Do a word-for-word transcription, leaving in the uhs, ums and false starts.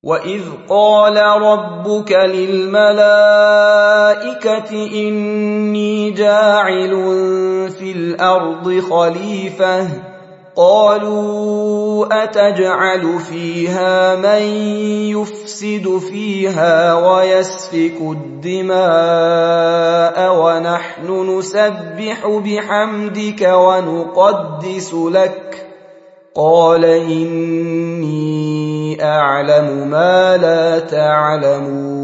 وَإِذْ قَالَ رَبُّكَ لِلْمَلَائِكَةِ إِنِّي جَاعِلٌ فِي الْأَرْضِ خَلِيفَةً قَالُوا أَتَجْعَلُ فِيهَا مَن يُفْسِدُ فِيهَا وَيَسْفِكُ الدِّمَاءَ وَنَحْنُ نُسَبِّحُ بِحَمْدِكَ وَنُقَدِّسُ لَكَ قَالَ إِنِّي أَعْلَمُ مَا لَا تَعْلَمُونَ